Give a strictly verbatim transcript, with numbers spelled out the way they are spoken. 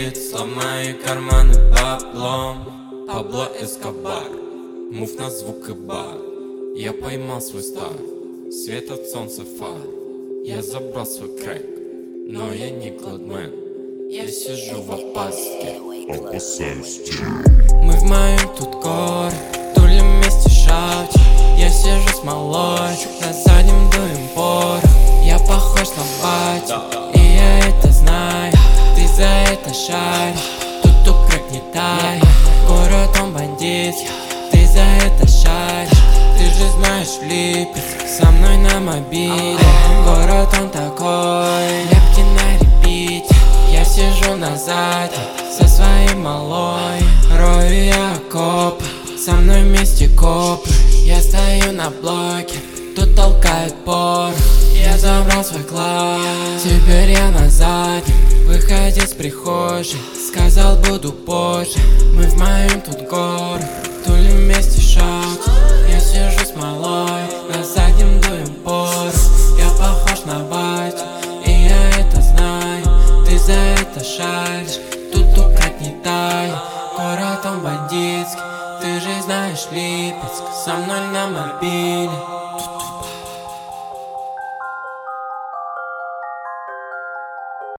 набит, мои карманы баблом. Пабло Эскобар, мув на звук и бар. Я поймал свой стар, свет от солнца фар. Я забрал свой крэк, но я не кладмен. Я сижу в опаске, опасаюсь тебя. мы в моем тут гор, тулим вместе шауте. Я сижу с малой, на заднем дуем порох. Я похож на батю, и я это знаю. Ты за это шаришь, тут укреп не тай. Город он бандитский, ты за это шаришь. Ты же знаешь Липецк, со мной на мобиле. Город он такой, ляпки на репите. Я сижу на сзади, со своей малой. Рою я окопы, со мной вместе копы. Я стою на блоке, тут толкают порох. Я забрал свой класс, теперь я на заднем. Выходи с прихожей, сказал буду позже. Мы в моем тут город, тулим вместе шаг. Я сижу с малой, на заднем дуем порох. Я похож на батю, и я это знаю. Ты за это шаришь, тут украть не тай. Город он бандитский, ты же знаешь Липецк, со мной на мобиле.